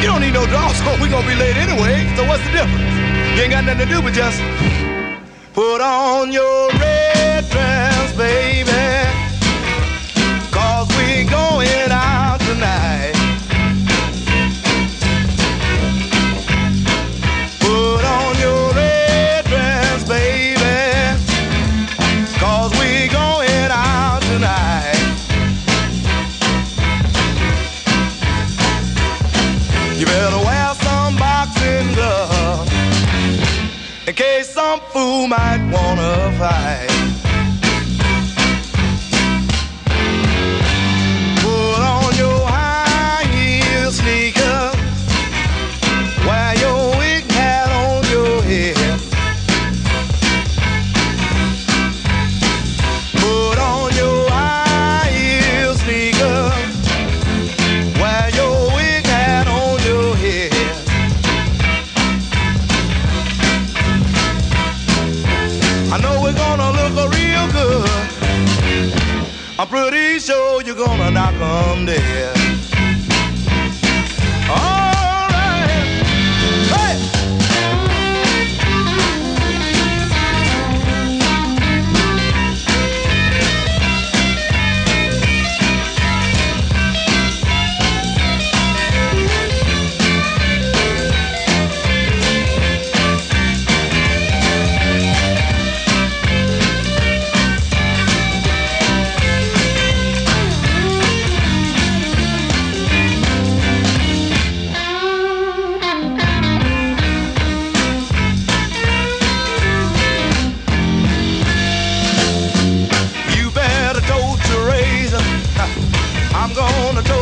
You don't need no draw, so we gonna be late anyway. So what's the difference? You ain't got nothing to do but just put on your red dress, baby, 'cause we going out tonight. Put on your red dress, baby, 'cause we going out tonight. You better wear some boxing gloves in case some fool might wanna fight. Put on your high heel sneakers, wear your wig hat on your head. Put on your high heel sneakers, wear your wig hat on your head. I know we're gonna look real good. I'm pretty sure you're gonna knock 'em dead. All right. Hey! I'm gonna tote